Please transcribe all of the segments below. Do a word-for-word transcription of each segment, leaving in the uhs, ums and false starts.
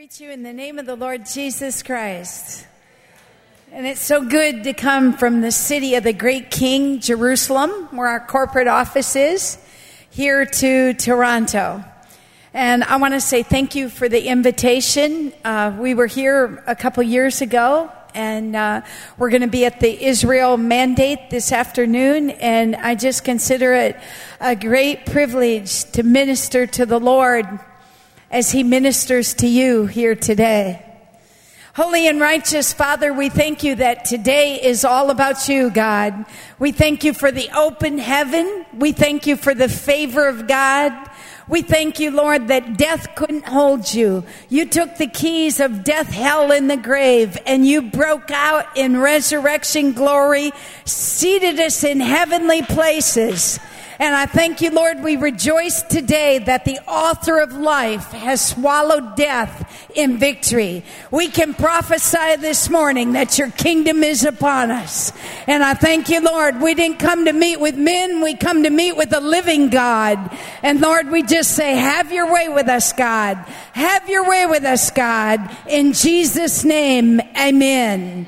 greet you in the name of the Lord Jesus Christ. And it's so good to come from the city of the great King, Jerusalem, where our corporate office is, here to Toronto. And I want to say thank you for the invitation. Uh, we were here a couple years ago, and uh, we're going to be at the Israel Mandate this afternoon. And I just consider it a great privilege to minister to the Lord as he ministers to you here today. Holy and righteous Father, we thank you that today is all about you, God. We thank you for the open heaven. We thank you for the favor of God. We thank you, Lord, that death couldn't hold you. You took the keys of death, hell, and the grave, and you broke out in resurrection glory, seated us in heavenly places. And I thank you, Lord, we rejoice today that the author of life has swallowed death in victory. We can prophesy this morning that your kingdom is upon us. And I thank you, Lord, we didn't come to meet with men, we come to meet with the living God. And Lord, we just say, have your way with us, God. Have your way with us, God. In Jesus' name, amen.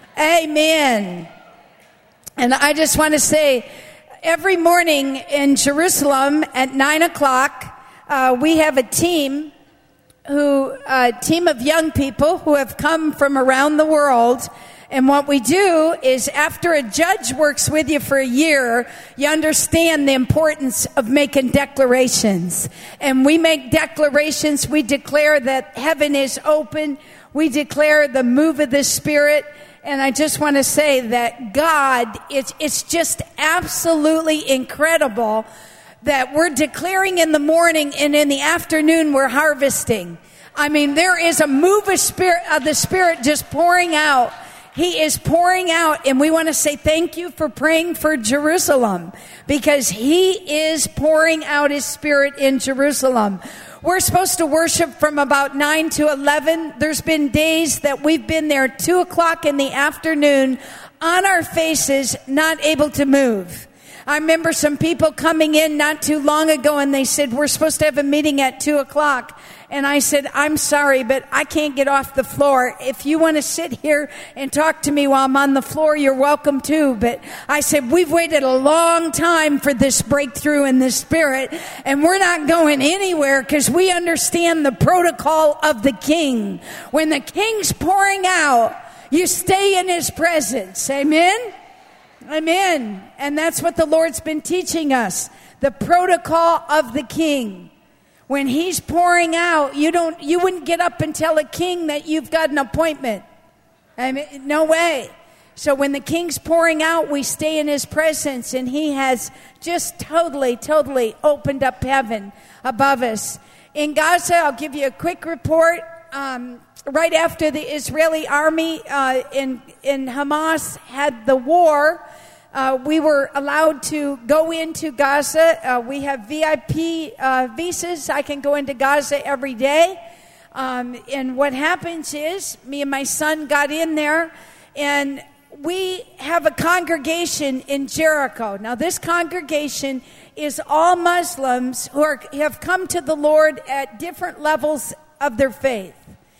Amen. And I just want to say, every morning in Jerusalem at nine o'clock, uh, we have a team who, a team of young people who have come from around the world. And what we do is after a judge works with you for a year, you understand the importance of making declarations. And we make declarations. We declare that heaven is open. We declare the move of the Spirit. And I just want to say that God, it's, it's just absolutely incredible that we're declaring in the morning and in the afternoon we're harvesting. I mean, there is a move of spirit of the Spirit just pouring out. He is pouring out, and we want to say thank you for praying for Jerusalem, because he is pouring out his Spirit in Jerusalem. We're supposed to worship from about nine to eleven. There's been days that we've been there two o'clock in the afternoon on our faces, not able to move. I remember some people coming in not too long ago, and they said, we're supposed to have a meeting at two o'clock. And I said, I'm sorry, but I can't get off the floor. If you want to sit here and talk to me while I'm on the floor, you're welcome to. But I said, we've waited a long time for this breakthrough in the Spirit, and we're not going anywhere because we understand the protocol of the King. When the King's pouring out, you stay in his presence. Amen? Amen. And that's what the Lord's been teaching us, the protocol of the King. When he's pouring out, you don't, you wouldn't get up and tell a king that you've got an appointment. I mean, no way. So when the King's pouring out, we stay in his presence, and he has just totally, totally opened up heaven above us. In Gaza, I'll give you a quick report. Um, right after the Israeli army uh, in in Hamas had the war, Uh, we were allowed to go into Gaza. Uh, we have V I P uh, visas. I can go into Gaza every day. Um, and what happens is, me and my son got in there, and we have a congregation in Jericho. Now, this congregation is all Muslims who are, have come to the Lord at different levels of their faith.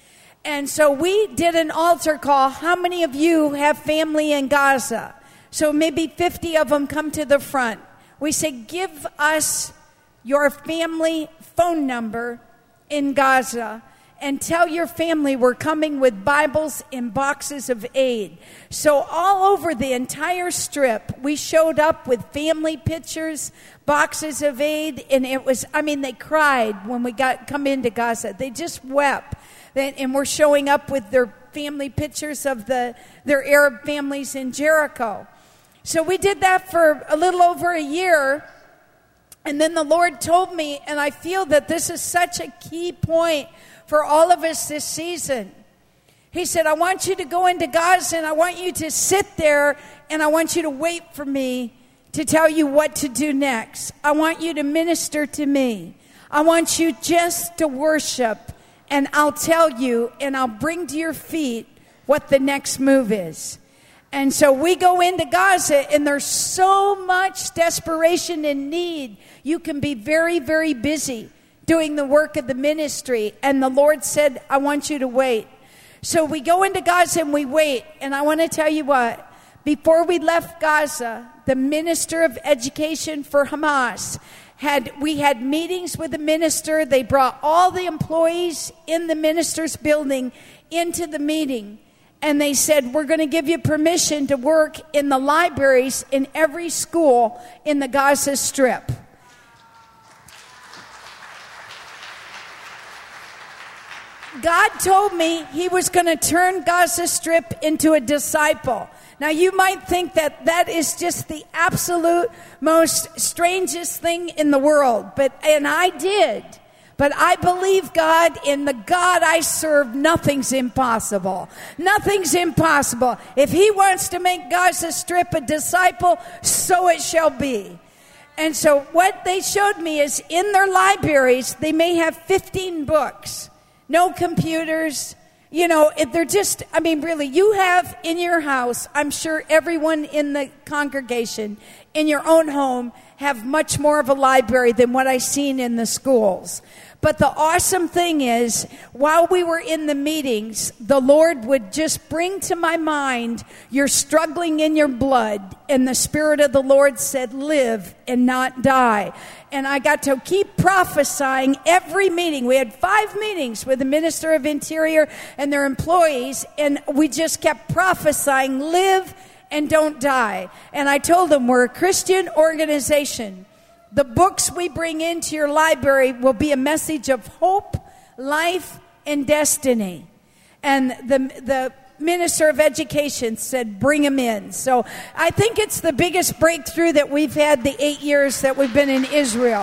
And so we did an altar call. How many of you have family in Gaza? So maybe fifty of them come to the front. We say, give us your family phone number in Gaza and tell your family we're coming with Bibles and boxes of aid. So all over the entire strip, we showed up with family pictures, boxes of aid, and it was, I mean, they cried when we got come into Gaza. They just wept. And we're showing up with their family pictures of the their Arab families in Jericho. So we did that for a little over a year, and then the Lord told me, and I feel that this is such a key point for all of us this season. He said, I want you to go into Gaza, and I want you to sit there, and I want you to wait for me to tell you what to do next. I want you to minister to me. I want you just to worship, and I'll tell you, and I'll bring to your feet what the next move is. And so we go into Gaza, and there's so much desperation and need. You can be very, very busy doing the work of the ministry. And the Lord said, I want you to wait. So we go into Gaza and we wait. And I want to tell you what, before we left Gaza, the minister of education for Hamas had, we had meetings with the minister. They brought all the employees in the minister's building into the meeting. And they said, we're going to give you permission to work in the libraries in every school in the Gaza Strip. God told me he was going to turn Gaza Strip into a disciple. Now, you might think that that is just the absolute most strangest thing in the world, but and I did. But I believe God, in the God I serve, nothing's impossible. Nothing's impossible. If he wants to make Gaza Strip a disciple, so it shall be. And so what they showed me is in their libraries, they may have fifteen books, no computers. You know, if they're just, I mean, really, you have in your house, I'm sure everyone in the congregation, in your own home, have much more of a library than what I've seen in the schools. But the awesome thing is, while we were in the meetings, the Lord would just bring to my mind, you're struggling in your blood, and the Spirit of the Lord said, live and not die. And I got to keep prophesying every meeting. We had five meetings with the Minister of Interior and their employees, and we just kept prophesying, live and don't die. And I told them, we're a Christian organization. The books we bring into your library will be a message of hope, life, and destiny. And the the Minister of Education said, bring them in. So I think it's the biggest breakthrough that we've had the eight years that we've been in Israel.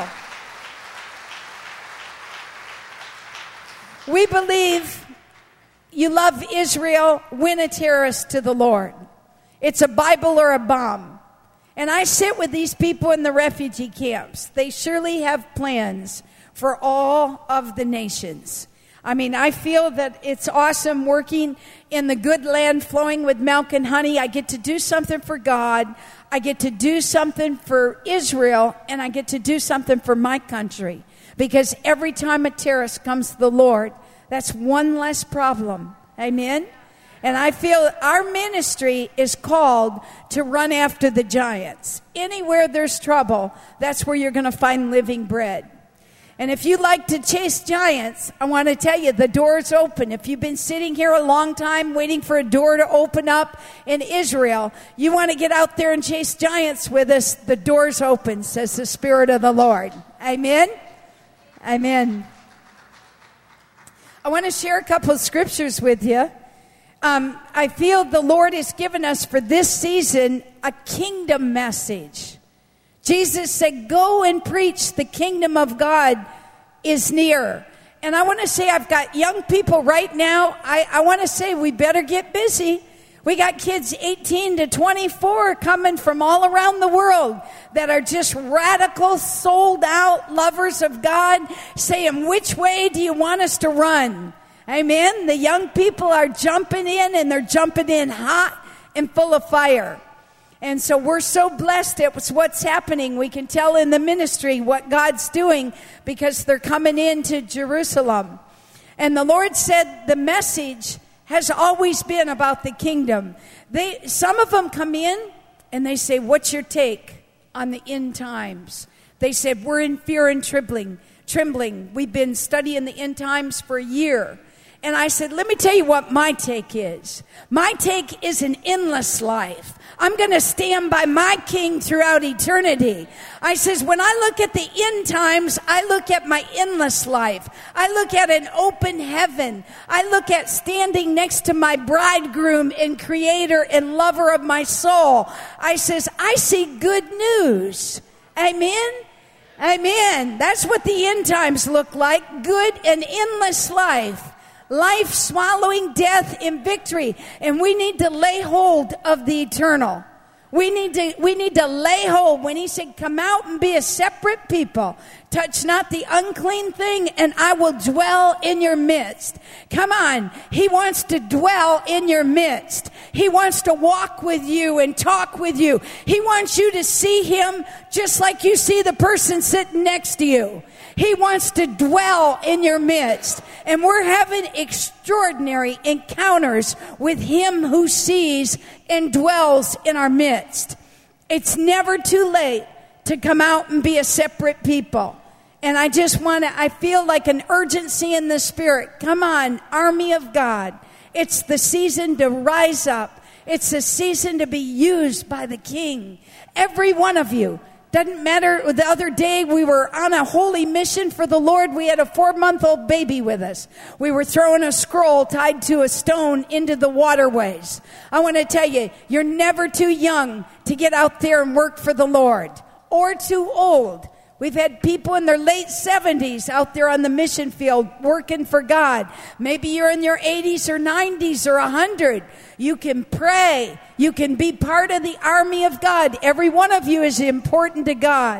We believe you love Israel, win a terrorist to the Lord. It's a Bible or a bomb. And I sit with these people in the refugee camps. They surely have plans for all of the nations. I mean, I feel that it's awesome working in the good land flowing with milk and honey. I get to do something for God. I get to do something for Israel. And I get to do something for my country. Because every time a terrorist comes to the Lord, that's one less problem. Amen? And I feel our ministry is called to run after the giants. Anywhere there's trouble, that's where you're going to find living bread. And if you like to chase giants, I want to tell you, the door's open. If you've been sitting here a long time waiting for a door to open up in Israel, you want to get out there and chase giants with us, the door's open, says the Spirit of the Lord. Amen? Amen. I want to share a couple of scriptures with you. Um, I feel the Lord has given us for this season a kingdom message. Jesus said, go and preach, the kingdom of God is near. And I want to say, I've got young people right now. I, I want to say we better get busy. We got kids eighteen to twenty-four coming from all around the world that are just radical, sold out lovers of God, saying, which way do you want us to run? Amen. The young people are jumping in, and they're jumping in hot and full of fire. And so we're so blessed at what's happening. We can tell in the ministry what God's doing because they're coming into Jerusalem. And the Lord said the message has always been about the kingdom. They, some of them come in and they say, what's your take on the end times? They said, we're in fear and trembling. Trembling. We've been studying the end times for a year. And I said, let me tell you what my take is. My take is an endless life. I'm going to stand by my King throughout eternity. I says, when I look at the end times, I look at my endless life. I look at an open heaven. I look at standing next to my bridegroom and creator and lover of my soul. I says, I see good news. Amen? Amen. That's what the end times look like. Good and endless life. Life swallowing death in victory. And we need to lay hold of the eternal. We need to we need to lay hold. When he said, come out and be a separate people, touch not the unclean thing, and I will dwell in your midst. Come on. He wants to dwell in your midst. He wants to walk with you and talk with you. He wants you to see him just like you see the person sitting next to you. He wants to dwell in your midst. And we're having extraordinary encounters with Him who sees and dwells in our midst. It's never too late to come out and be a separate people. And I just want to, I feel like an urgency in the Spirit. Come on, army of God. It's the season to rise up. It's the season to be used by the King. Every one of you. Doesn't matter. The other day we were on a holy mission for the Lord. We had a four-month-old baby with us. We were throwing a scroll tied to a stone into the waterways. I want to tell you, you're never too young to get out there and work for the Lord, or too old. We've had people in their late seventies out there on the mission field working for God. Maybe you're in your eighties or nineties or one hundred. You can pray. You can be part of the army of God. Every one of you is important to God.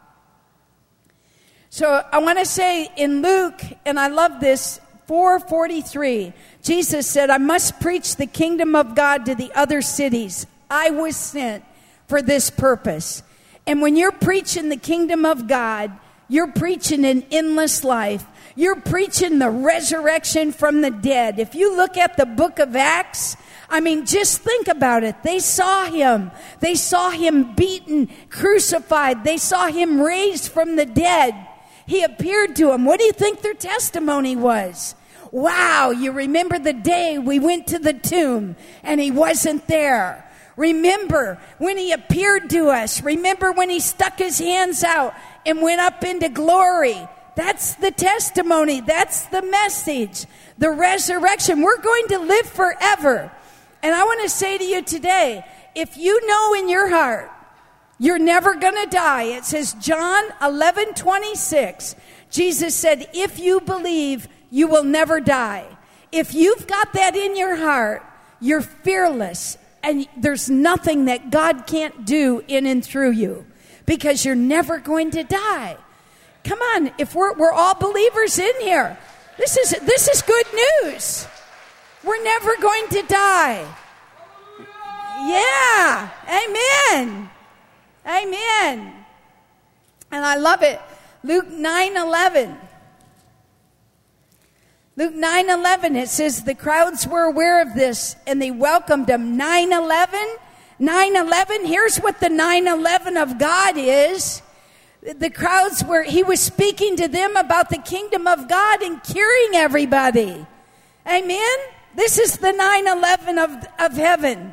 So I want to say in Luke, and I love this, four forty-three, Jesus said, I must preach the kingdom of God to the other cities. I was sent for this purpose. And when you're preaching the kingdom of God, you're preaching an endless life. You're preaching the resurrection from the dead. If you look at the book of Acts, I mean, just think about it. They saw Him. They saw Him beaten, crucified. They saw Him raised from the dead. He appeared to them. What do you think their testimony was? Wow, you remember the day we went to the tomb and He wasn't there. Remember when He appeared to us. Remember when He stuck His hands out and went up into glory. That's the testimony. That's the message. The resurrection. We're going to live forever. And I want to say to you today, if you know in your heart you're never going to die, it says John eleven twenty-six, Jesus said, if you believe, you will never die. If you've got that in your heart, you're fearless. And there's nothing that God can't do in and through you, because you're never going to die. Come on, if we're we're all believers in here, this is this is good news. We're never going to die. Yeah, amen, amen. And I love it. Luke nine eleven. Luke nine eleven, it says the crowds were aware of this and they welcomed Him. nine eleven, nine eleven, here's what the nine eleven of God is. The crowds were, He was speaking to them about the kingdom of God and curing everybody. Amen? This is the nine eleven of, of heaven.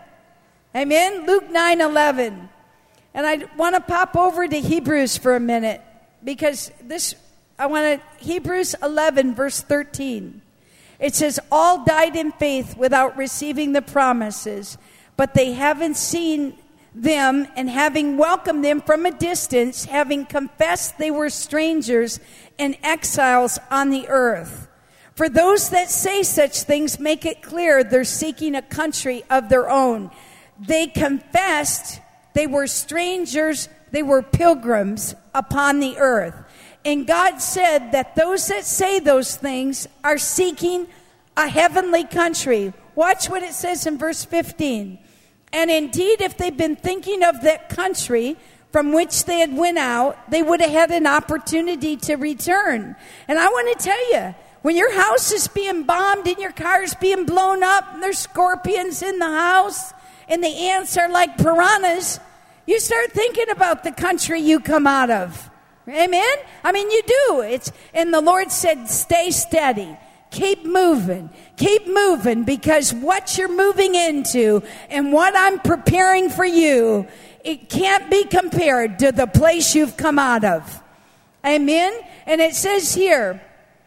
Amen? Luke nine eleven. And I want to pop over to Hebrews for a minute, because this... I want to, Hebrews eleven, verse thirteen. It says, all died in faith without receiving the promises, but they haven't seen them, and having welcomed them from a distance, having confessed they were strangers and exiles on the earth. For those that say such things make it clear they're seeking a country of their own. They confessed they were strangers, they were pilgrims upon the earth. And God said that those that say those things are seeking a heavenly country. Watch what it says in verse fifteen. And indeed, if they'd been thinking of that country from which they had went out, they would have had an opportunity to return. And I want to tell you, when your house is being bombed and your car is being blown up and there's scorpions in the house and the ants are like piranhas, you start thinking about the country you come out of. Amen? I mean, you do. It's, and the Lord said, stay steady. Keep moving. Keep moving, because what you're moving into and what I'm preparing for you, it can't be compared to the place you've come out of. Amen? And it says here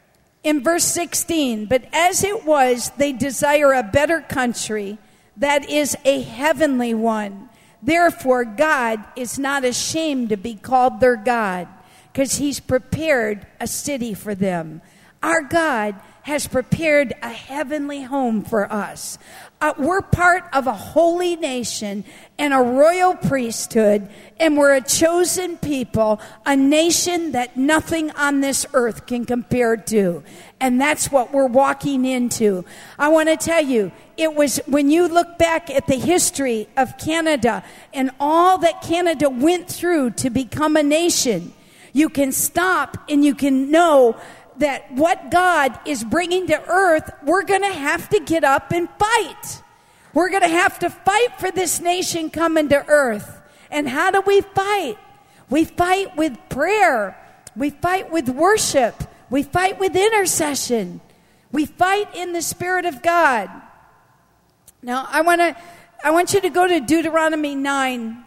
in verse sixteen, but as it was, they desire a better country, that is a heavenly one. Therefore, God is not ashamed to be called their God, because He's prepared a city for them. Our God has prepared a heavenly home for us. Uh, we're part of a holy nation and a royal priesthood, and we're a chosen people, a nation that nothing on this earth can compare to. And that's what we're walking into. I want to tell you, it was when you look back at the history of Canada and all that Canada went through to become a nation. You can stop and you can know that what God is bringing to earth, we're going to have to get up and fight. We're going to have to fight for this nation coming to earth. And how do we fight? We fight with prayer. We fight with worship. We fight with intercession. We fight in the Spirit of God. Now, I want to I want you to go to Deuteronomy nine,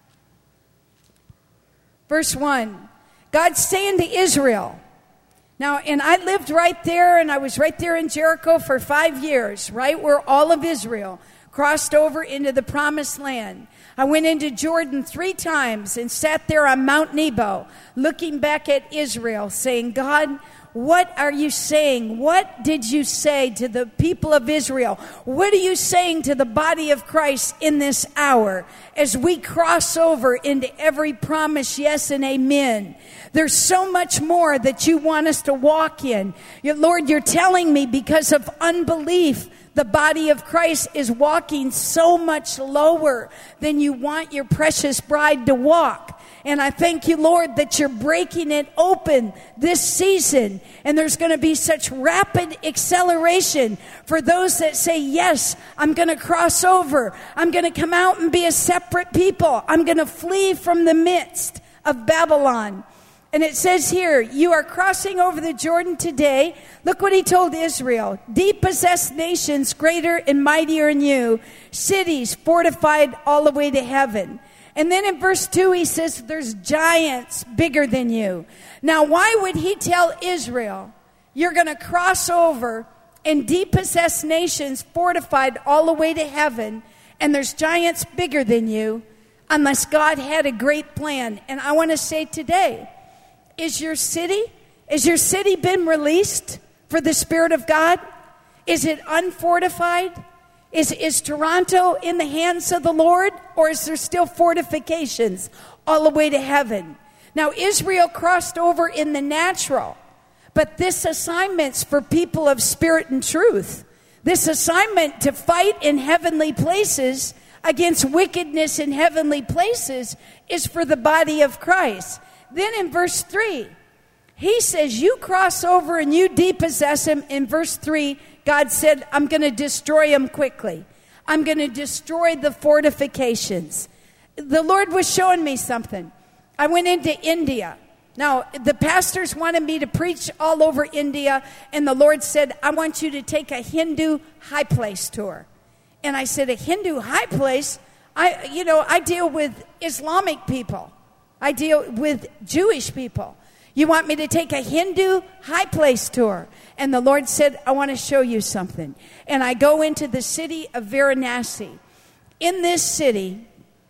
verse one. God's saying to Israel. Now, and I lived right there, and I was right there in Jericho for five years, right where all of Israel crossed over into the promised land. I went into Jordan three times and sat there on Mount Nebo, looking back at Israel, saying, God, what are you saying? What did you say to the people of Israel? What are you saying to the body of Christ in this hour as we cross over into every promise, yes and amen? There's so much more that you want us to walk in. Lord, you're telling me because of unbelief, the body of Christ is walking so much lower than you want your precious bride to walk. And I thank you, Lord, that you're breaking it open this season. And there's going to be such rapid acceleration for those that say, yes, I'm going to cross over. I'm going to come out and be a separate people. I'm going to flee from the midst of Babylon. And it says here, you are crossing over the Jordan today. Look what he told Israel. Deep-possessed nations greater and mightier than you, cities fortified all the way to heaven. And then in verse two, he says, there's giants bigger than you. Now, why would he tell Israel, you're going to cross over and deep-possessed nations fortified all the way to heaven, and there's giants bigger than you, unless God had a great plan? And I want to say today, Is your city, is your city been released for the Spirit of God? Is it unfortified? Is, is Toronto in the hands of the Lord? Or is there still fortifications all the way to heaven? Now, Israel crossed over in the natural, but this assignment's for people of spirit and truth. This assignment to fight in heavenly places against wickedness in heavenly places is for the body of Christ. Then in verse three, he says, you cross over and you depossess him. In verse three, God said, I'm going to destroy him quickly. I'm going to destroy the fortifications. The Lord was showing me something. I went into India. Now, the pastors wanted me to preach all over India, and the Lord said, I want you to take a Hindu high place tour. And I said, a Hindu high place? I, you know, I deal with Islamic people. I deal with Jewish people. You want me to take a Hindu high place tour? And the Lord said, I want to show you something. And I go into the city of Varanasi. In this city,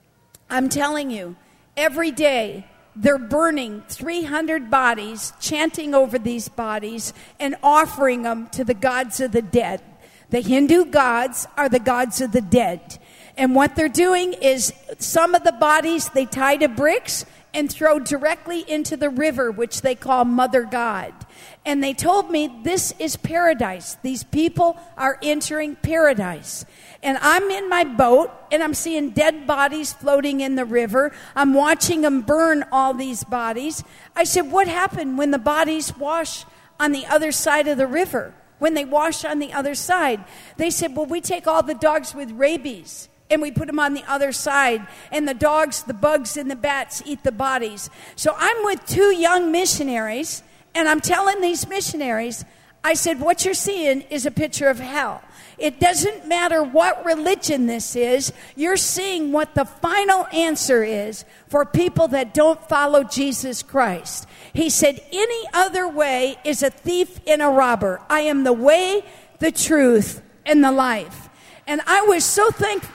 I'm telling you, every day they're burning three hundred bodies, chanting over these bodies, and offering them to the gods of the dead. The Hindu gods are the gods of the dead. And what they're doing is some of the bodies they tie to bricks and throw directly into the river, which they call Mother God. And they told me this is paradise. These people are entering paradise. And I'm in my boat, and I'm seeing dead bodies floating in the river. I'm watching them burn all these bodies. I said, what happened when the bodies wash on the other side of the river? When they wash on the other side? They said, well, we take all the dogs with rabies and we put them on the other side, and the dogs, the bugs, and the bats eat the bodies. So I'm with two young missionaries, and I'm telling these missionaries, I said, what you're seeing is a picture of hell. It doesn't matter what religion this is. You're seeing what the final answer is for people that don't follow Jesus Christ. He said, any other way is a thief and a robber. I am the way, the truth, and the life. And I was so thankful.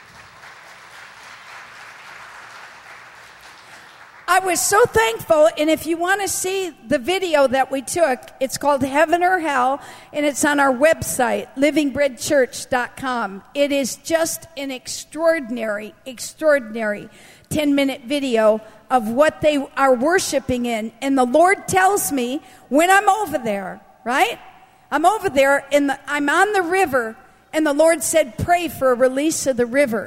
I was so thankful, and if you want to see the video that we took, it's called Heaven or Hell, and it's on our website, living bread church dot com. It is just an extraordinary, extraordinary ten-minute video of what they are worshiping in. And the Lord tells me when I'm over there, right? I'm over there, and the, I'm on the river, and the Lord said, pray for a release of the river.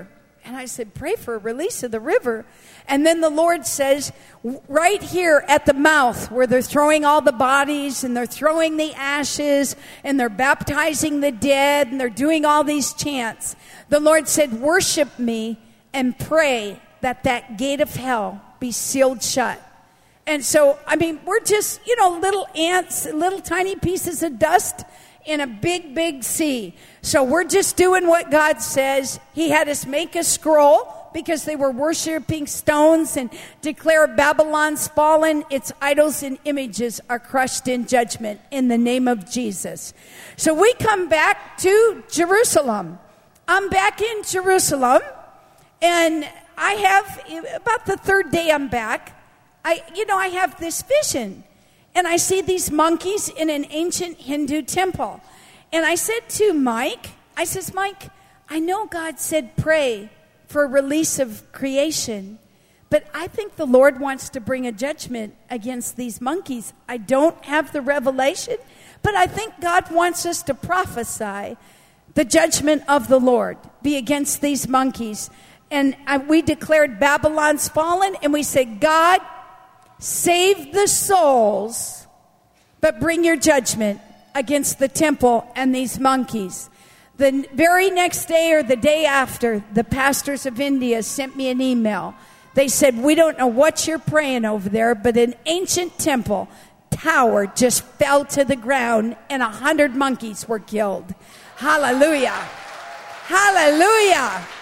And I said, pray for a release of the river. And then the Lord says, right here at the mouth where they're throwing all the bodies and they're throwing the ashes and they're baptizing the dead and they're doing all these chants, the Lord said, worship me and pray that that gate of hell be sealed shut. And so, I mean, we're just, you know, little ants, little tiny pieces of dust in a big, big sea. So we're just doing what God says. He had us make a scroll because they were worshiping stones and declare Babylon's fallen. Its idols and images are crushed in judgment in the name of Jesus. So we come back to Jerusalem. I'm back in Jerusalem, and I have, about the third day I'm back, I, you know, I have this vision. And I see these monkeys in an ancient Hindu temple. And I said to Mike, I says, Mike, I know God said pray for a release of creation, but I think the Lord wants to bring a judgment against these monkeys. I don't have the revelation, but I think God wants us to prophesy the judgment of the Lord be against these monkeys. And I, we declared Babylon's fallen, and we said, God, save the souls, but bring your judgment against the temple and these monkeys. The very next day or the day after, the pastors of India sent me an email. They said, we don't know what you're praying over there, but an ancient temple tower just fell to the ground and a hundred monkeys were killed. Hallelujah. Hallelujah.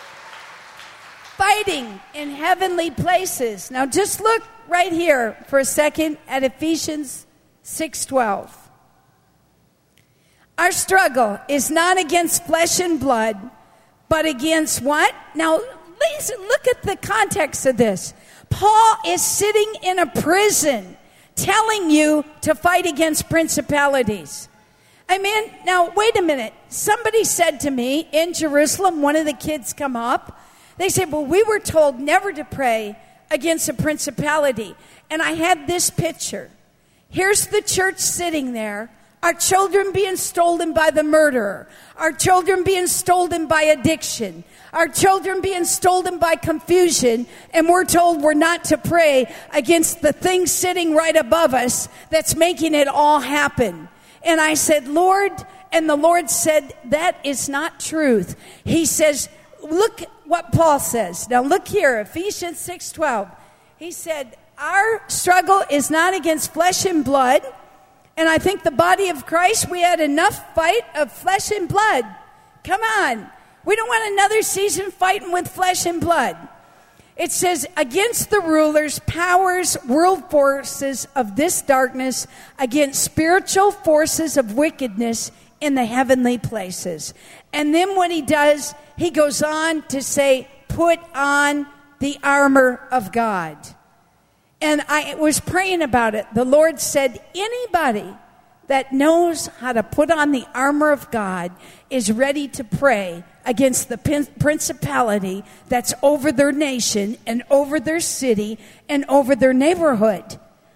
Fighting in heavenly places. Now just look right here for a second at Ephesians six twelve. Our struggle is not against flesh and blood, but against what? Now, listen, look at the context of this. Paul is sitting in a prison telling you to fight against principalities. I mean, now, wait a minute. Somebody said to me in Jerusalem, one of the kids come up, they said, well, we were told never to pray against a principality. And I had this picture. Here's the church sitting there. Our children being stolen by the murderer. Our children being stolen by addiction. Our children being stolen by confusion. And we're told we're not to pray against the thing sitting right above us that's making it all happen. And I said, Lord, and the Lord said, that is not truth. He says, look what Paul says. Now look here, Ephesians six twelve. He said, our struggle is not against flesh and blood. And I think the body of Christ, we had enough fight of flesh and blood. Come on. We don't want another season fighting with flesh and blood. It says, against the rulers, powers, world forces of this darkness, against spiritual forces of wickedness in the heavenly places. And then what he does, he goes on to say, put on the armor of God. And I was praying about it. The Lord said, anybody that knows how to put on the armor of God is ready to pray against the principality that's over their nation and over their city and over their neighborhood.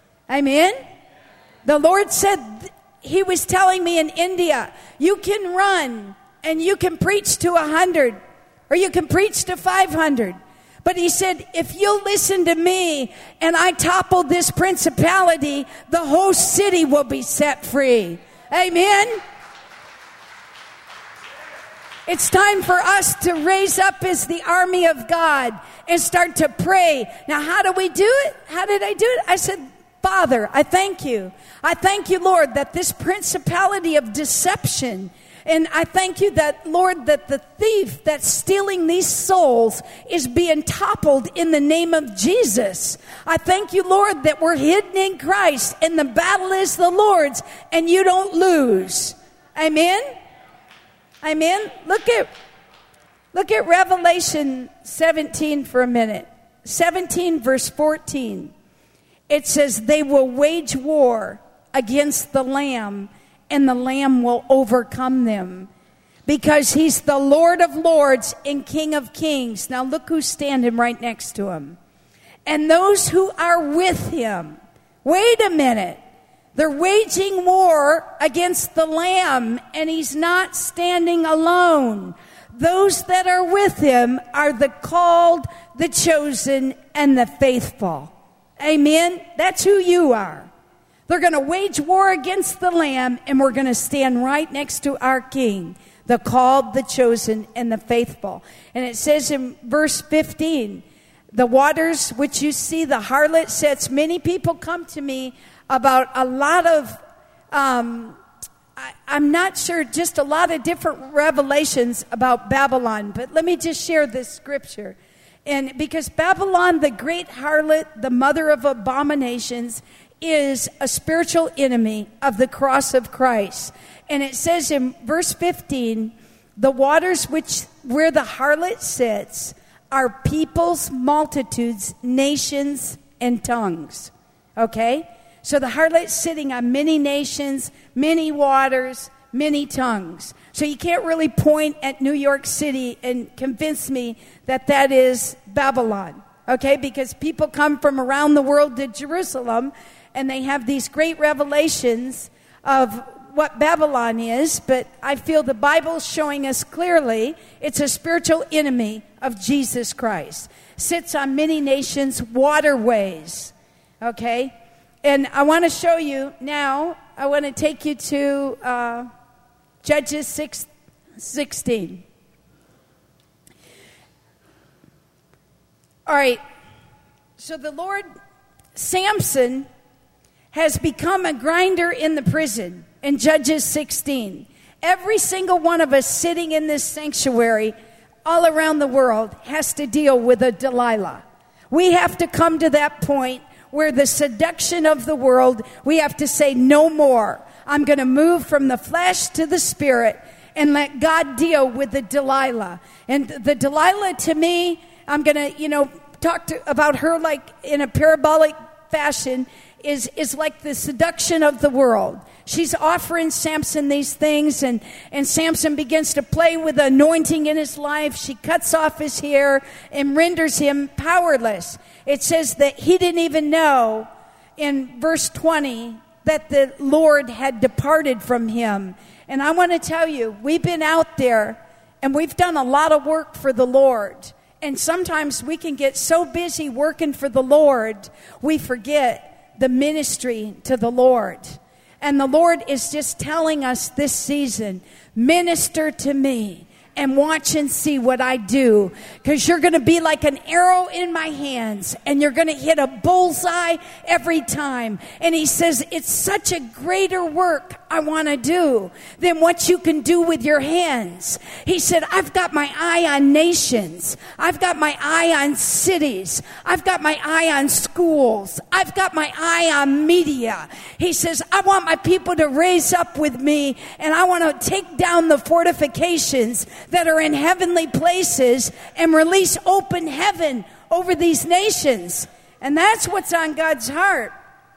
Amen? The Lord said, he was telling me in India, you can run and you can preach to a hundred or you can preach to five hundred. But he said, if you'll listen to me and I topple this principality, the whole city will be set free. Amen? It's time for us to raise up as the army of God and start to pray. Now, how do we do it? How did I do it? I said, Father, I thank you. I thank you, Lord, that this principality of deception, and I thank you that, Lord, that the thief that's stealing these souls is being toppled in the name of Jesus. I thank you, Lord, that we're hidden in Christ and the battle is the Lord's and you don't lose. Amen? Amen? Look at, look at Revelation seventeen for a minute. seventeen verse fourteen. It says, they will wage war against the Lamb, and the Lamb will overcome them, because he's the Lord of lords and King of kings. Now look who's standing right next to him. And those who are with him. Wait a minute. They're waging war against the Lamb, and he's not standing alone. Those that are with him are the called, the chosen, and the faithful. Amen? That's who you are. They're going to wage war against the Lamb, and we're going to stand right next to our King, the called, the chosen, and the faithful. And it says in verse fifteen, the waters which you see, the harlot sits. Many people come to me about a lot of, um, I, I'm not sure, just a lot of different revelations about Babylon. But let me just share this scripture. And because Babylon, the great harlot, the mother of abominations, is a spiritual enemy of the cross of Christ. And it says in verse fifteen, the waters which where the harlot sits are peoples, multitudes, nations, and tongues. Okay? So the harlot's sitting on many nations, many waters, many tongues. So you can't really point at New York City and convince me that that is Babylon. Okay? Because people come from around the world to Jerusalem, and they have these great revelations of what Babylon is, but I feel the Bible's showing us clearly it's a spiritual enemy of Jesus Christ. Sits on many nations' waterways, okay? And I want to show you now, I want to take you to uh, Judges six sixteen. All right, so the Lord, Samson, has become a grinder in the prison in Judges sixteen. Every single one of us sitting in this sanctuary all around the world has to deal with a Delilah. We have to come to that point where the seduction of the world, we have to say no more. I'm going to move from the flesh to the spirit and let God deal with the Delilah. And the Delilah, to me, I'm going to, you know, talk to, about her like in a parabolic fashion, is is like the seduction of the world. She's offering Samson these things, and, and Samson begins to play with the anointing in his life. She cuts off his hair and renders him powerless. It says that he didn't even know in verse twenty that the Lord had departed from him. And I want to tell you, we've been out there and we've done a lot of work for the Lord. And sometimes we can get so busy working for the Lord, we forget the ministry to the Lord. And the Lord is just telling us this season, minister to me and watch and see what I do. Because you're going to be like an arrow in my hands, and you're going to hit a bullseye every time. And he says, it's such a greater work I want to do than what you can do with your hands. He said, I've got my eye on nations. I've got my eye on cities. I've got my eye on schools. I've got my eye on media. He says, I want my people to raise up with me, and I want to take down the fortifications that are in heavenly places and release open heaven over these nations. And that's what's on God's heart.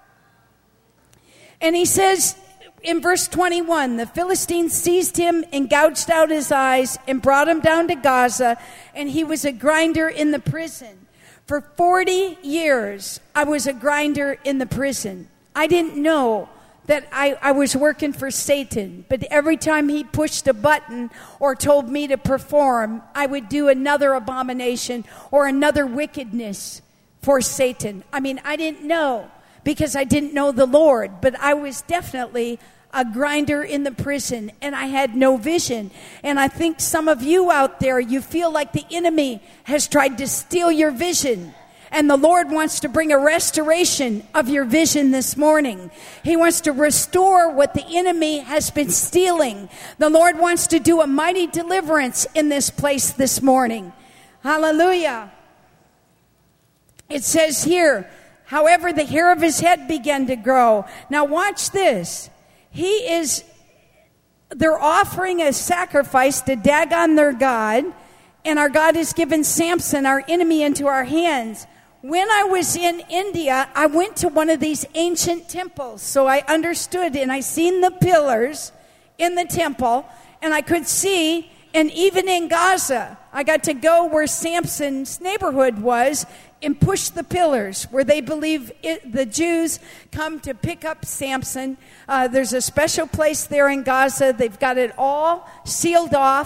And he says in verse twenty-one, the Philistines seized him and gouged out his eyes and brought him down to Gaza, and he was a grinder in the prison. For forty years, I was a grinder in the prison. I didn't know that I, I was working for Satan. But every time he pushed a button or told me to perform, I would do another abomination or another wickedness for Satan. I mean, I didn't know because I didn't know the Lord. But I was definitely a grinder in the prison, and I had no vision. And I think some of you out there, you feel like the enemy has tried to steal your vision. And the Lord wants to bring a restoration of your vision this morning. He wants to restore what the enemy has been stealing. The Lord wants to do a mighty deliverance in this place this morning. Hallelujah. It says here, however, the hair of his head began to grow. Now watch this. He is, they're offering a sacrifice to Dagon, their God. And our God has given Samson, our enemy, into our hands. When I was in India, I went to one of these ancient temples. So I understood, and I seen the pillars in the temple, and I could see, and even in Gaza, I got to go where Samson's neighborhood was and push the pillars where they believe it, the Jews come to pick up Samson. Uh, there's a special place there in Gaza. They've got it all sealed off.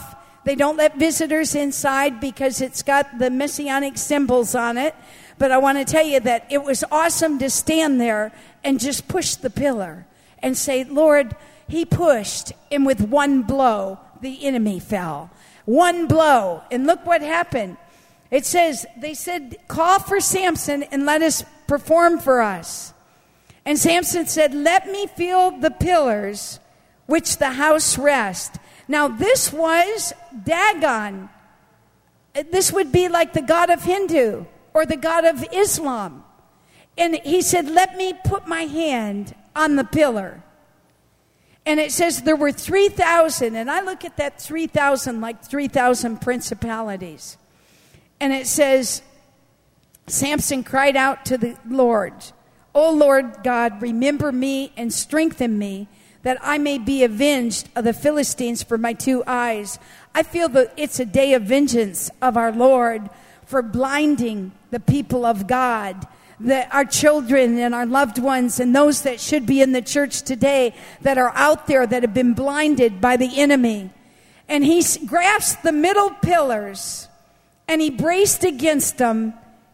They don't let visitors inside because it's got the messianic symbols on it. But I want to tell you that it was awesome to stand there and just push the pillar and say, Lord, he pushed, and with one blow, the enemy fell. One blow. And look what happened. It says, they said, call for Samson and let us perform for us. And Samson said, let me feel the pillars which the house rest. Now this was Dagon. This would be like the god of Hindu or the god of Islam. And he said, let me put my hand on the pillar. And it says there were three thousand, and I look at that three thousand like three thousand principalities. And it says, Samson cried out to the Lord, O Lord God, remember me and strengthen me, that I may be avenged of the Philistines for my two eyes. I feel that it's a day of vengeance of our Lord for blinding the people of God, that our children and our loved ones and those that should be in the church today that are out there that have been blinded by the enemy. And he grasped the middle pillars and he braced against them,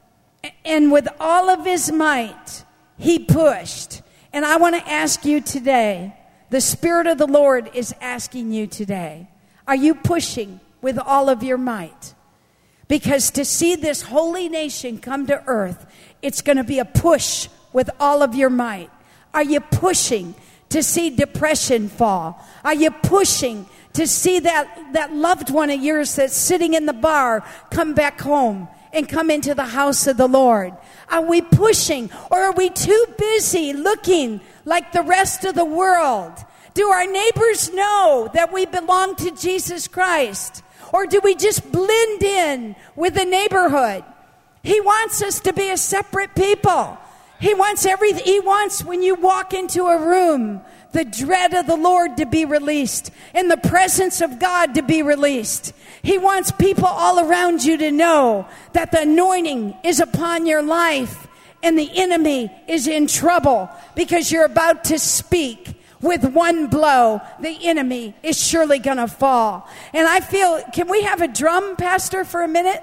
and with all of his might, he pushed. And I want to ask you today, the Spirit of the Lord is asking you today, are you pushing with all of your might? Because to see this holy nation come to earth, it's going to be a push with all of your might. Are you pushing to see depression fall? Are you pushing to see that, that loved one of yours that's sitting in the bar come back home and come into the house of the Lord? Are we pushing, or are we too busy looking like the rest of the world? Do our neighbors know that we belong to Jesus Christ? Or do we just blend in with the neighborhood? He wants us to be a separate people. He wants everything. He wants, when you walk into a room, the dread of the Lord to be released and the presence of God to be released. He wants people all around you to know that the anointing is upon your life and the enemy is in trouble because you're about to speak. With one blow, the enemy is surely going to fall. And I feel, can we have a drum, Pastor, for a minute?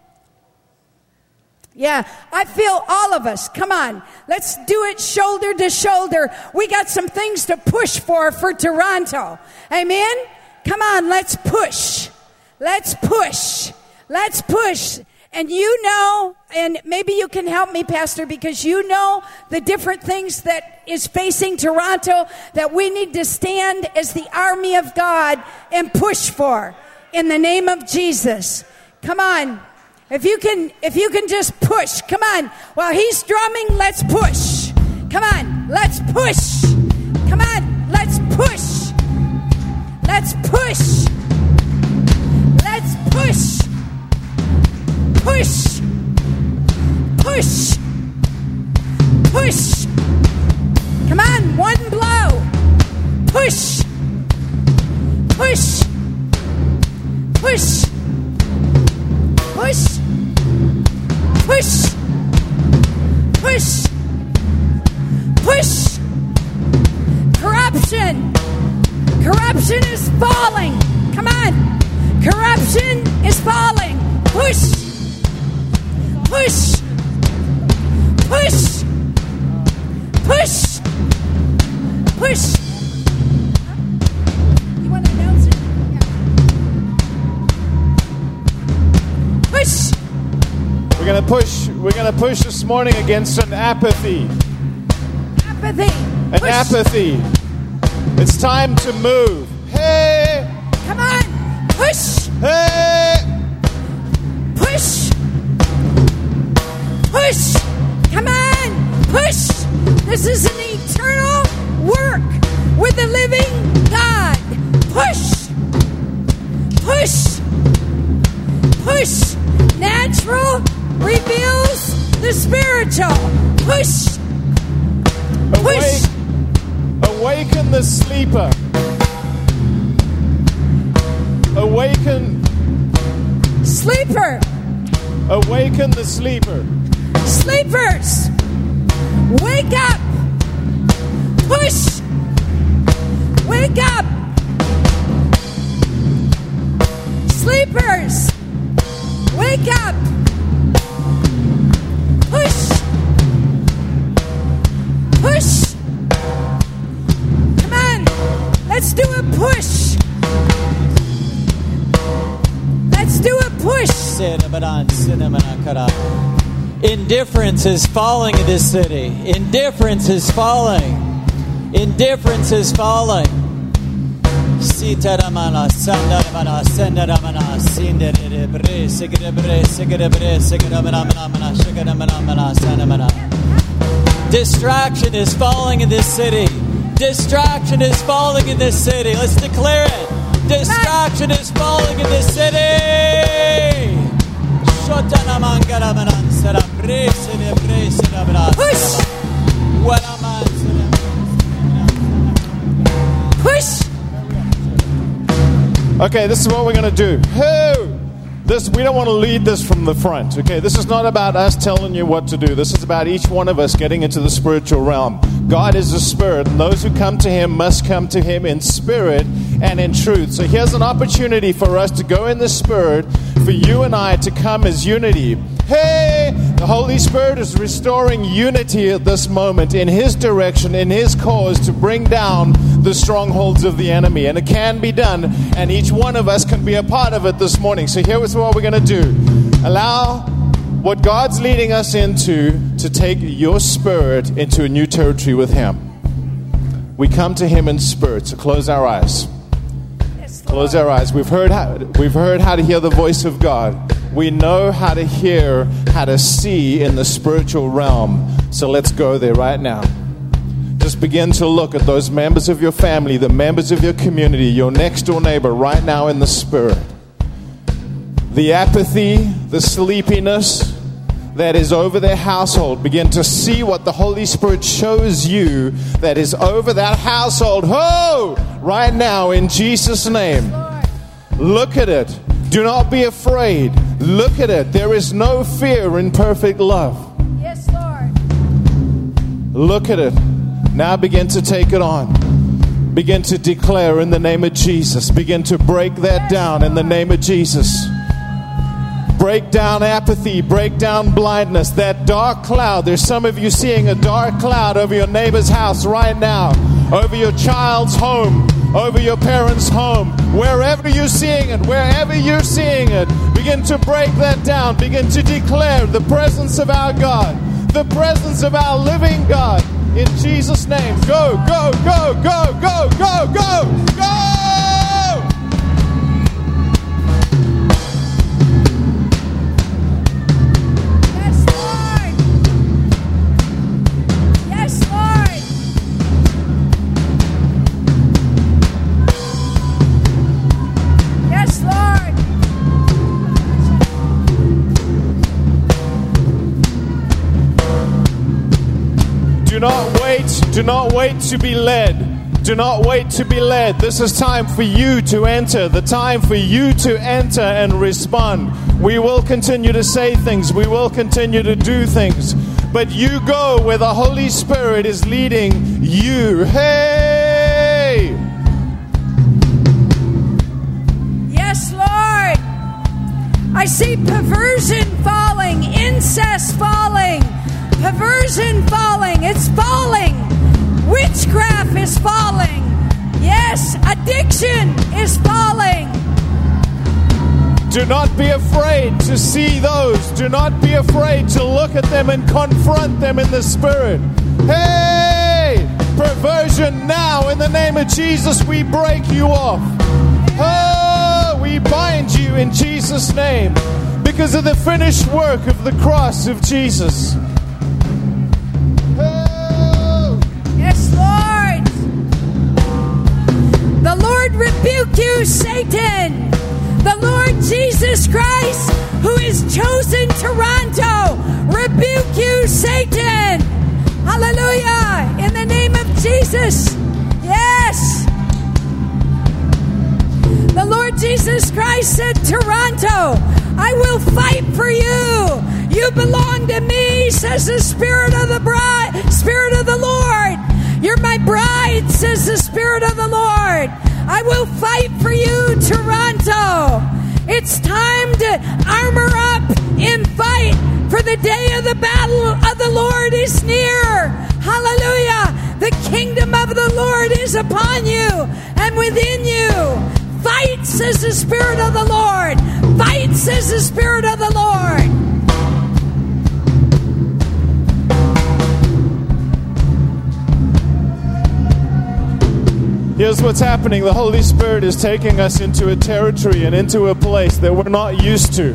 Yeah, I feel all of us. Come on, let's do it shoulder to shoulder. We got some things to push for for Toronto. Amen? Come on, let's push. Let's push. Let's push. And you know, and maybe you can help me, Pastor, because you know the different things that is facing Toronto that we need to stand as the army of God and push for in the name of Jesus. Come on. If you can, if you can just push, come on. While he's drumming, let's push. Come on, let's push. Come on, let's push. Let's push. Let's push. Push. Push. Push. Come on, one blow. Push. Push. Push. Push. Push. Push. Push. Corruption. Corruption is falling. Come on. Corruption is falling. Push. Push. Push. Push. Push. You want to announce it? Yeah. Push. We're gonna push. We're gonna push this morning against an apathy. Apathy. An Push. apathy. It's time to move. Hey. Come on. Push. Hey. Push. Push. Come on. Push. This is an eternal work with the living God. Push. Push. Push. Natural reveals the spiritual. Push. Push. Awake, awaken the sleeper. Awaken. Sleeper. Awaken the sleeper. Sleepers. Wake up. Push. Wake up. sleepers, wake up. Push. Push. Come on. Let's do a push. Let's do a push. Indifference is falling in this city. Indifference is falling. Indifference is falling. Distraction is falling in this city. Distraction is falling in this city. Let's declare it. Distraction is falling in this city. Push. Push. Okay, this is what we're going to do. Hey! This, we don't want to lead this from the front, okay? This is not about us telling you what to do. This is about each one of us getting into the spiritual realm. God is a spirit, and those who come to Him must come to Him in spirit and in truth. So here's an opportunity for us to go in the spirit, for you and I to come as unity. Hey! The Holy Spirit is restoring unity at this moment in His direction, in His cause, to bring down the strongholds of the enemy. And it can be done, and each one of us can be a part of it this morning. So here is what we're going to do. Allow what God's leading us into to take your spirit into a new territory with Him. We come to Him in spirit. So close our eyes. Close our eyes. We've heard how, we've heard how to hear the voice of God. We know how to hear, how to see in the spiritual realm. So let's go there right now. Just begin to look at those members of your family, the members of your community, your next door neighbor right now in the spirit. The apathy, the sleepiness that is over their household. Begin to see what the Holy Spirit shows you that is over that household. Oh! Right now in Jesus' name. Look at it. Do not be afraid. Look at it. There is no fear in perfect love. Yes, Lord. Look at it. Now begin to take it on. Begin to declare in the name of Jesus. Begin to break that down in the name of Jesus. Break down apathy. Break down blindness. That dark cloud. There's some of you seeing a dark cloud over your neighbor's house right now. Over your child's home. Over your parents' home. Wherever you're seeing it. Wherever you're seeing it. Begin to break that down. Begin to declare the presence of our God. The presence of our living God. In Jesus' name. Go, go, go, go, go, go, go, go! Yes, Lord. Yes, Lord. Yes, Lord. Do not wait. Do not wait to be led. Do not wait to be led. This is time for you to enter. The time for you to enter and respond. We will continue to say things. We will continue to do things. But you go where the Holy Spirit is leading you. Hey! Yes, Lord. I see perversion falling, incest falling. Perversion falling. It's falling. Witchcraft is falling. Yes, addiction is falling. Do not be afraid to see those. Do not be afraid to look at them and confront them in the spirit. Hey! Perversion now, in the name of Jesus, we break you off. Oh, we bind you in Jesus' name because of the finished work of the cross of Jesus. Yes, Lord. The Lord rebuke you, Satan. The Lord Jesus Christ, who has chosen Toronto, rebuke you, Satan. Hallelujah. In the name of Jesus. Yes. The Lord Jesus Christ said, Toronto, I will fight for you. You belong to me, says the Spirit of the bride, Spirit of the Lord. You're my bride, says the Spirit of the Lord. I will fight for you, Toronto. It's time to armor up and fight, for the day of the battle of the Lord is near. Hallelujah. The kingdom of the Lord is upon you and within you. Fight, says the Spirit of the Lord. Fight, says the Spirit of the Lord. Here's what's happening. The Holy Spirit is taking us into a territory and into a place that we're not used to.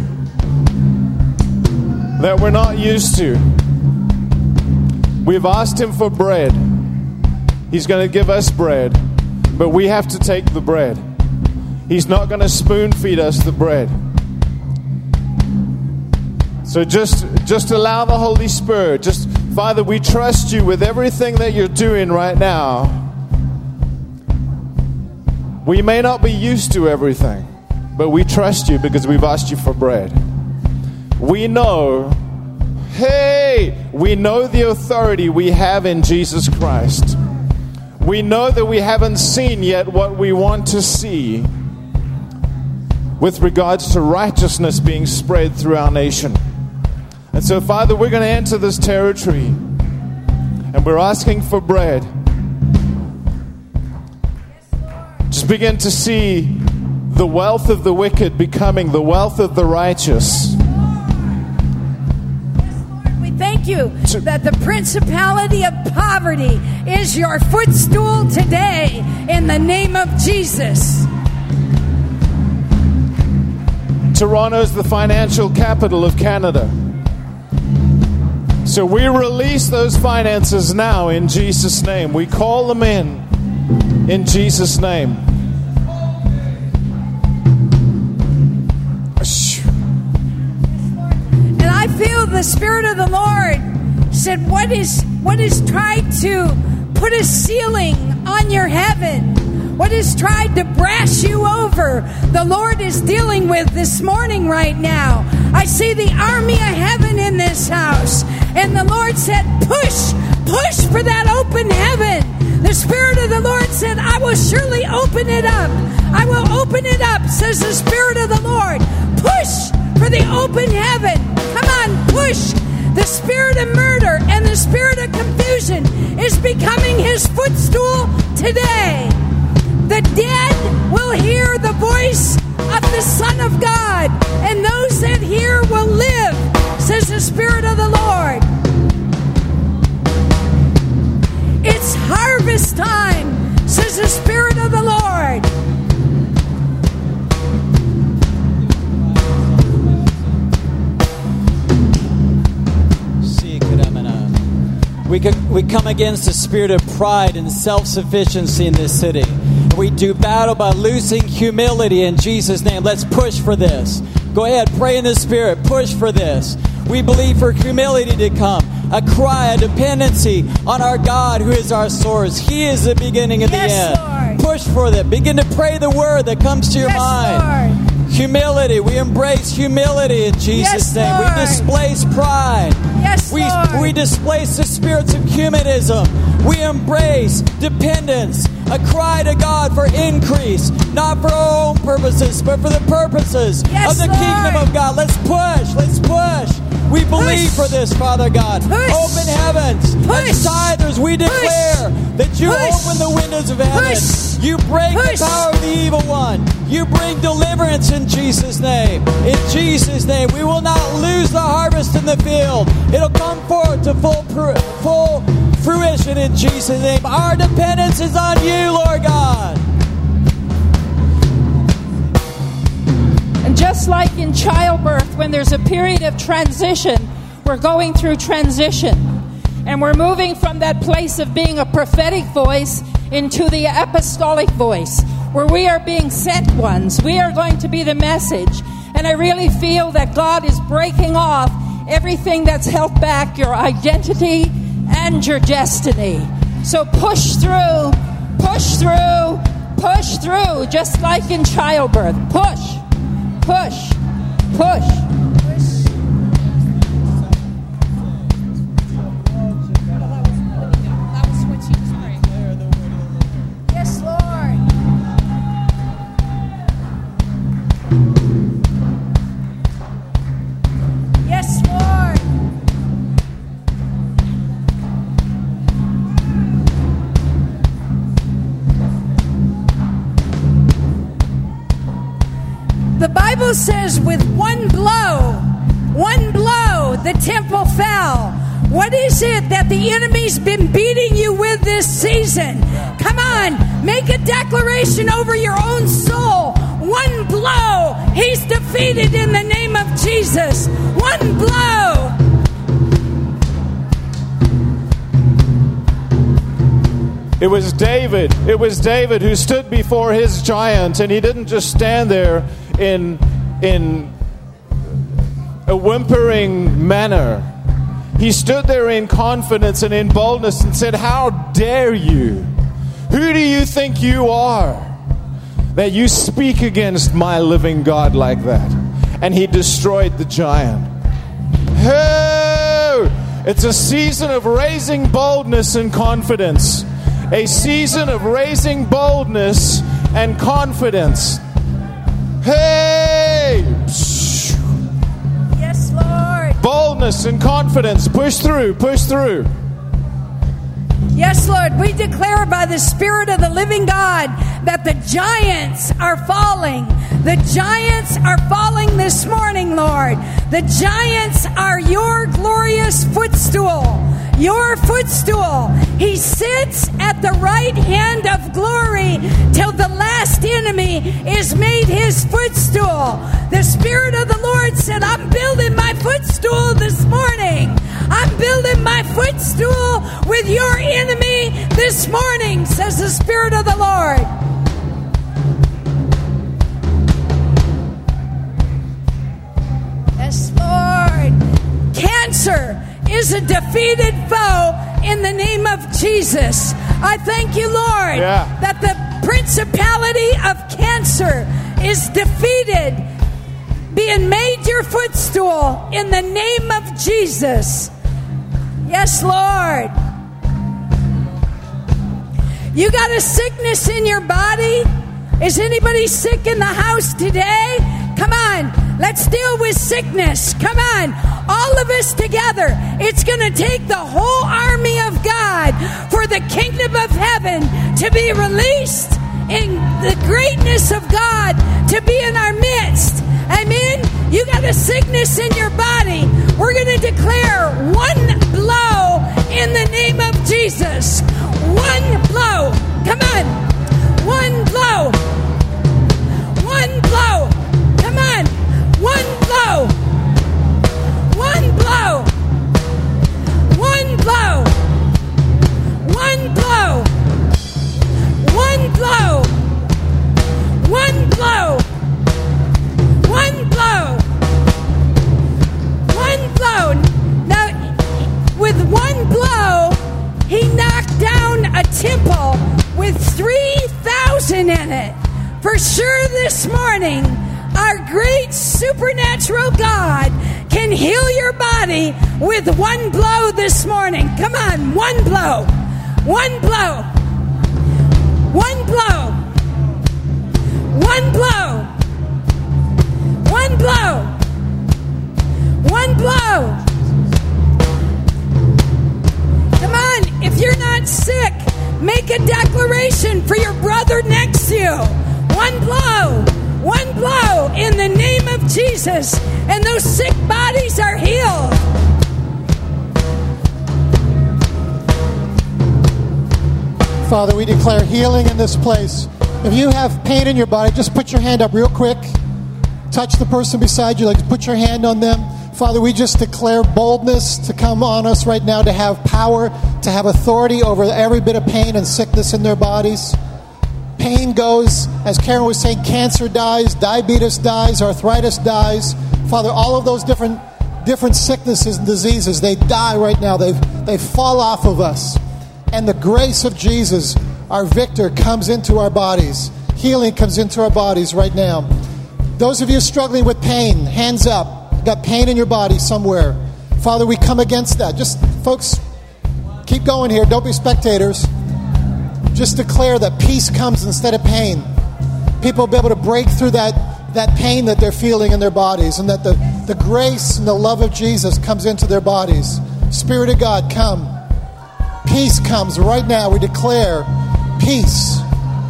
That we're not used to. We've asked Him for bread. He's going to give us bread, but we have to take the bread. He's not going to spoon feed us the bread. So just, just allow the Holy Spirit. Just, Father, we trust you with everything that you're doing right now. We may not be used to everything, but we trust you because we've asked you for bread. We know, hey, we know the authority we have in Jesus Christ. We know that we haven't seen yet what we want to see with regards to righteousness being spread through our nation. And so, Father, we're going to enter this territory and we're asking for bread. Just begin to see the wealth of the wicked becoming the wealth of the righteous. We thank you that the principality of poverty is your footstool today in the name of Jesus. Toronto is the financial capital of Canada. So we release those finances now in Jesus' name. We call them in. In Jesus' name. And I feel the Spirit of the Lord said, what is what is tried to put a ceiling on your heaven? What has tried to brass you over, the Lord is dealing with this morning right now. I see the army of heaven in this house. And the Lord said, push, push for that open heaven. The Spirit of the Lord said, I will surely open it up. I will open it up, says the Spirit of the Lord. Push for the open heaven. Come on, push. The spirit of murder and the spirit of confusion is becoming his footstool today. The dead will hear the voice of the Son of God, and those that hear will live, says the Spirit of the Lord. It's harvest time, says the Spirit of the Lord. We, could, we come against the spirit of pride and self-sufficiency in this city. We do battle by loosing humility in Jesus' name. Let's push for this. Go ahead, pray in the Spirit. Push for this. We believe for humility to come. A cry, a dependency on our God who is our source. He is the beginning and yes, the end. Lord. Push for that. Begin to pray the word that comes to your yes, mind. Lord. Humility. We embrace humility in Jesus' yes, name. Lord. We displace pride. Yes, we, Lord. we displace the spirits of humanism. We embrace dependence. A cry to God for increase. Not for our own purposes, but for the purposes yes, of the Lord. kingdom of God. Let's push. Let's push. We believe push. for this, Father God. Push. Open heavens. Push. As tithers, we declare push. that you push. open the windows of heaven. Push. You break push. the power of the evil one. You bring deliverance in Jesus' name. In Jesus' name, we will not lose the harvest in the field. It'll come forth to full, full fruition in Jesus' name. Our dependence is on you, Lord God. And just like in childbirth, when there's a period of transition, we're going through transition. And we're moving from that place of being a prophetic voice into the apostolic voice, where we are being sent ones. We are going to be the message. And I really feel that God is breaking off everything that's held back your identity and your destiny. So push through, push through, push through, just like in childbirth. Push, push, push. Bible says with one blow, one blow, the temple fell. What is it that the enemy's been beating you with this season? Come on, make a declaration over your own soul. One blow, he's defeated in the name of Jesus. One blow. It was David. It was David who stood before his giant, and he didn't just stand there in in a whimpering manner. He stood there in confidence and in boldness and said, "How dare you? Who do you think you are that you speak against my living God like that?" And he destroyed the giant. Oh, it's a season of raising boldness and confidence. A season of raising boldness and confidence. Hey! Yes, Lord. Boldness and confidence. Push through, push through. Yes, Lord, we declare by the Spirit of the living God that the giants are falling. The giants are falling this morning, Lord. The giants are your glorious footstool. Your footstool. He sits at the right hand of glory till the last enemy is made his footstool. The Spirit of the Lord said, I'm building my footstool this morning. I'm building my footstool with your enemy this morning, says the Spirit of the Lord. Yes, Lord. Cancer is a defeated foe in the name of Jesus. I thank you, Lord, yeah. that the principality of cancer is defeated, being made your footstool in the name of Jesus. Yes, Lord. You got a sickness in your body? Is anybody sick in the house today? Come on, let's deal with sickness. Come on, all of us together. It's going to take the whole army of God for the kingdom of heaven to be released in the greatness of God to be in our midst. Amen. You got a sickness in your body. We're going to declare one blow in the name of Jesus. One blow. Come on. One blow. One blow. Come on. One blow. One blow. One blow. One blow. One blow. One blow. One blow. One blow. Now, with one blow, he knocked down a temple with three thousand in it. For sure this morning, our great supernatural God can heal your body with one blow this morning. Come on, one blow. One blow. One blow. One blow. One blow. One blow. Come on, if you're not sick, make a declaration for your brother next to you. One blow. One blow in the name of Jesus, and those sick bodies are healed. Father, we declare healing in this place. If you have pain in your body, just put your hand up real quick. Touch the person beside you, like put your hand on them. Father, we just declare boldness to come on us right now, to have power, to have authority over every bit of pain and sickness in their bodies. Pain goes, as Karen was saying, cancer dies, diabetes dies, arthritis dies. Father, all of those different different sicknesses and diseases, they die right now. They they fall off of us. And the grace of Jesus, our victor, comes into our bodies. Healing comes into our bodies right now. Those of you struggling with pain, hands up. You got pain in your body somewhere. Father, we come against that. Just, folks, keep going here. Don't be spectators. Just declare that peace comes instead of pain. People will be able to break through that, that pain that they're feeling in their bodies, and that the, the grace and the love of Jesus comes into their bodies. Spirit of God, come. Peace comes right now. We declare peace.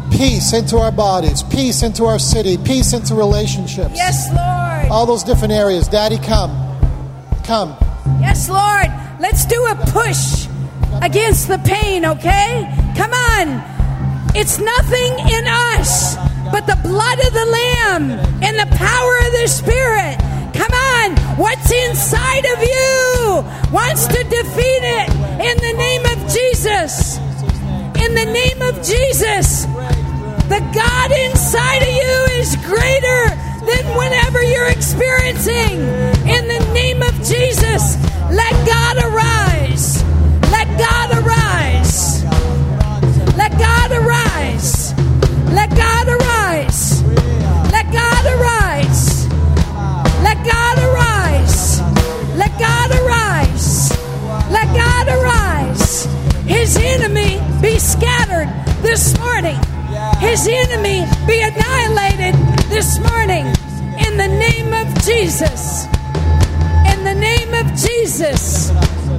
peace into our bodies, peace into our city, peace into relationships. Yes, Lord. All those different areas. Daddy, come. Come. Yes, Lord. Let's do a push against the pain, okay? Come on. It's nothing in us but the blood of the Lamb and the power of the Spirit. Come on. What's inside of you wants to defeat it in the name of Jesus. In the name of Jesus. The God inside of you is greater than whatever you're experiencing. In the name of Jesus, let God arise. Let God arise. Let God arise. Let God arise. Let God arise. Let God arise. Let God arise. Let God arise. His enemy be scattered this morning. His enemy be annihilated this morning. In the name of Jesus. In the name of Jesus.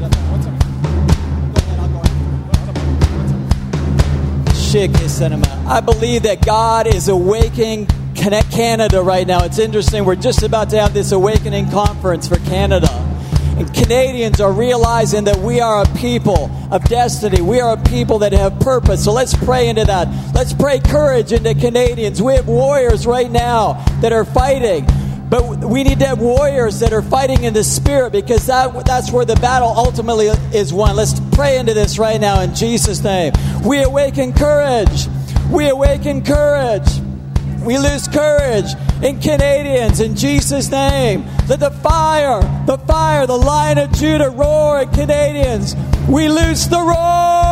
I believe that God is awakening Canada right now. It's interesting. We're just about to have this awakening conference for Canada. And Canadians are realizing that we are a people of destiny. We are a people that have purpose. So let's pray into that. Let's pray courage into Canadians. We have warriors right now that are fighting. But we need to have warriors that are fighting in the Spirit, because that that's where the battle ultimately is won. Let's pray into this right now in Jesus' name. We awaken courage. We awaken courage. We lose courage in Canadians in Jesus' name. Let the fire, the fire, the Lion of Judah roar in Canadians. We lose the roar.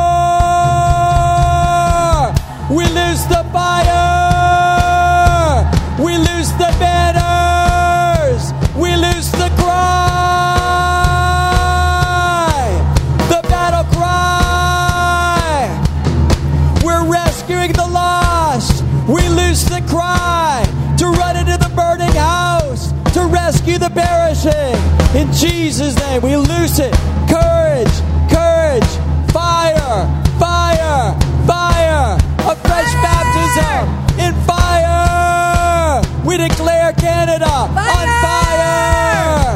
We lose the fire. We lose the banners. We lose the cry. The battle cry. We're rescuing the lost. We lose the cry to run into the burning house, to rescue the perishing. In Jesus' name, we loose it. Courage, courage, fire, fire, fire. A fresh baptism in fire. We declare Canada on fire.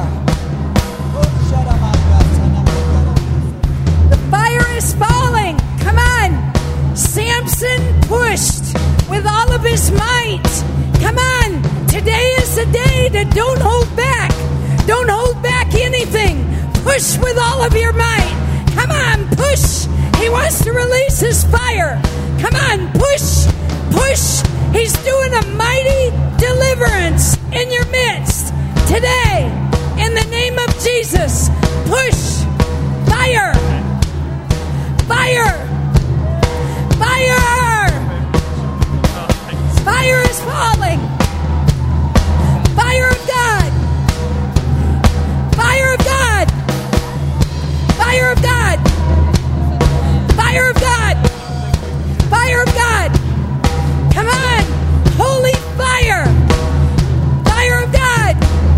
The fire is falling. Come on. Samson pushed with all of his might. Come on. Today is the day to don't hold back. Don't hold back anything. Push with all of your might. Come on, push. He wants to release his fire. Come on, push, push. He's doing a mighty deliverance in your midst today. In the name of Jesus, push. Fire. Fire. Fire. Fire is falling. Fire of God. Fire of God. Fire of God. Fire of God. Fire of God. Come on. Holy fire. Fire of God.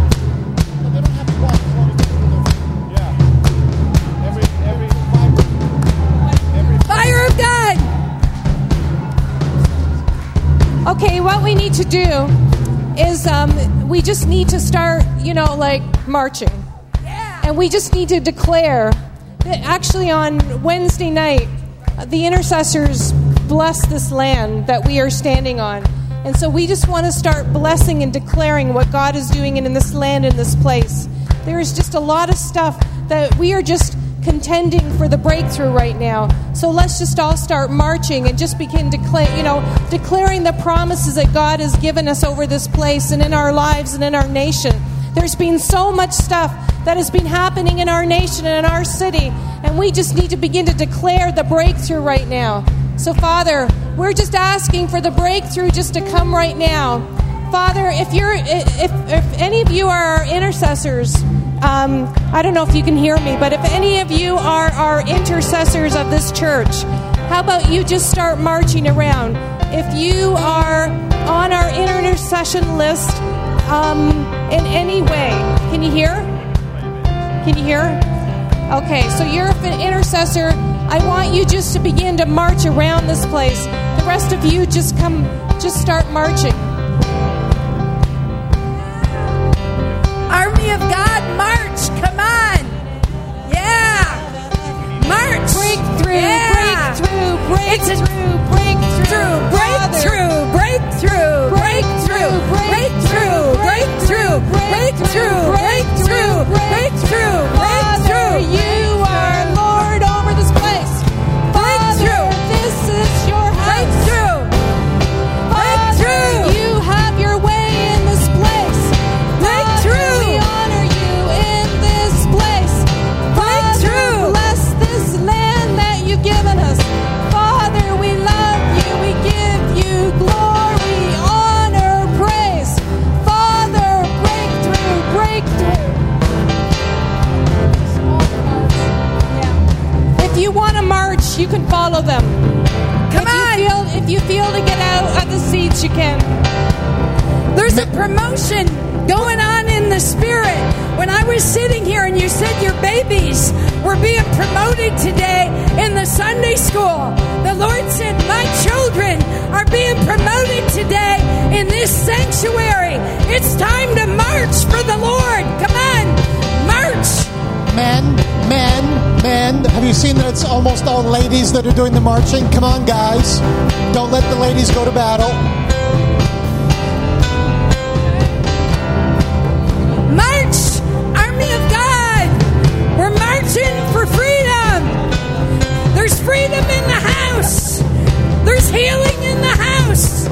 Fire of God. Okay, what we need to do is um, we just need to start, you know, like marching. Yeah. And we just need to declare that actually on Wednesday night, the intercessors bless this land that we are standing on. And so we just want to start blessing and declaring what God is doing in this land, in this place. There is just a lot of stuff that we are just contending for the breakthrough right now. So let's just all start marching and just begin declare, you know, declaring the promises that God has given us over this place and in our lives and in our nation. There's been so much stuff that has been happening in our nation and in our city, and we just need to begin to declare the breakthrough right now. So, Father, we're just asking for the breakthrough just to come right now. Father, if you're, if if any of you are our intercessors, um, I don't know if you can hear me, but if any of you are our intercessors of this church, how about you just start marching around? If you are on our intercession list, um, in any way, can you hear? Can you hear? Okay, so you're an intercessor. I want you just to begin to march around this place. the rest of you just come, just start marching. Army of God, march. Come on. Yeah. March. Breakthrough, Yeah. breakthrough, It's a breakthrough, breakthrough, breakthrough, breakthrough, breakthrough, breakthrough, breakthrough, breakthrough, breakthrough, breakthrough, Father, breakthrough. you are Lord over this place. Father, this is your house. Breakthrough. Father, Breakthrough. you have your way in this place. Breakthrough. Father, we honor you in this place. Breakthrough. Father, bless this land that you've given us. Father, we love you. We give you glory, honor, praise. Father, breakthrough, breakthrough. Yeah. If you want to march, you can follow them. Come if on. You feel, if you feel to get out of the seats, you can. There's a promotion going on in the spirit. When I was sitting here and you said your babies were being promoted today in the Sunday school, the Lord said, my children are being promoted today in this sanctuary. It's time to march for the Lord. Come on, march. Men, men, men. Have you seen that it's almost all ladies that are doing the marching? Come on, guys. Don't let the ladies go to battle. March, Army of God. We're marching for freedom. There's freedom in the house. There's healing in the house.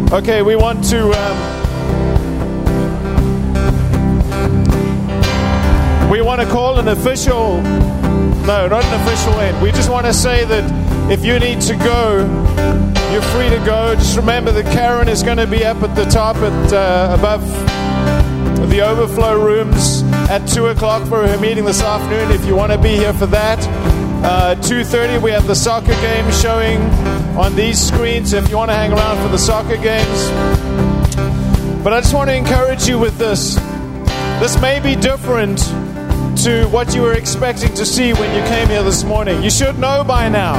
Okay, we want to... Um, we want to call an official... No, not an official end. We just want to say that if you need to go, you're free to go. Just remember that Karen is going to be up at the top at uh, above the overflow rooms at two o'clock for her meeting this afternoon if you want to be here for that. Uh, two thirty we have the soccer game showing on these screens if you want to hang around for the soccer games. But I just want to encourage you with this. This may be different to what you were expecting to see when you came here this morning. You should know by now,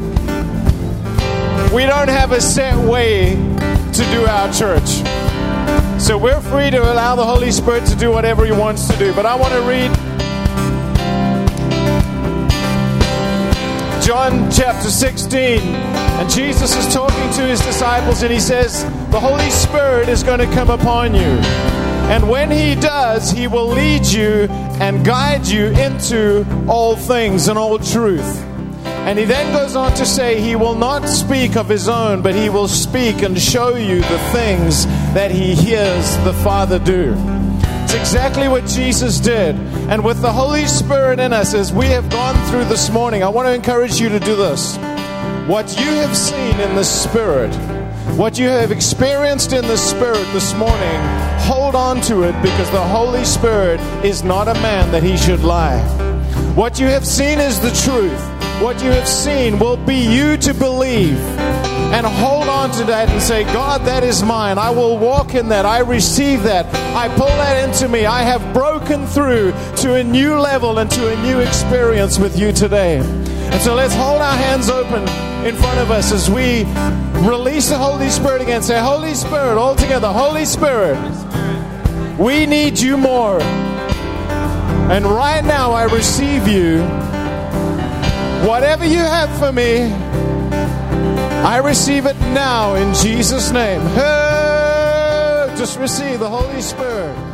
we don't have a set way to do our church. So we're free to allow the Holy Spirit to do whatever He wants to do. But I want to read John chapter sixteen. And Jesus is talking to His disciples and He says, the Holy Spirit is going to come upon you. And when He does, He will lead you and guide you into all things and all truth. And He then goes on to say, He will not speak of His own, but He will speak and show you the things that He hears the Father do. It's exactly what Jesus did. And with the Holy Spirit in us, as we have gone through this morning, I want to encourage you to do this. What you have seen in the Spirit, what you have experienced in the Spirit this morning, hold on to it, because the Holy Spirit is not a man that He should lie. What you have seen is the truth. What you have seen will be you to believe. And hold on to that and say, God, that is mine. I will walk in that. I receive that. I pull that into me. I have broken through to a new level and to a new experience with you today. And so let's hold our hands open in front of us as we release the Holy Spirit again. Say, Holy Spirit, all together. Holy Spirit, we need you more. And right now I receive you. Whatever you have for me, I receive it now in Jesus' name. Hey, just receive the Holy Spirit.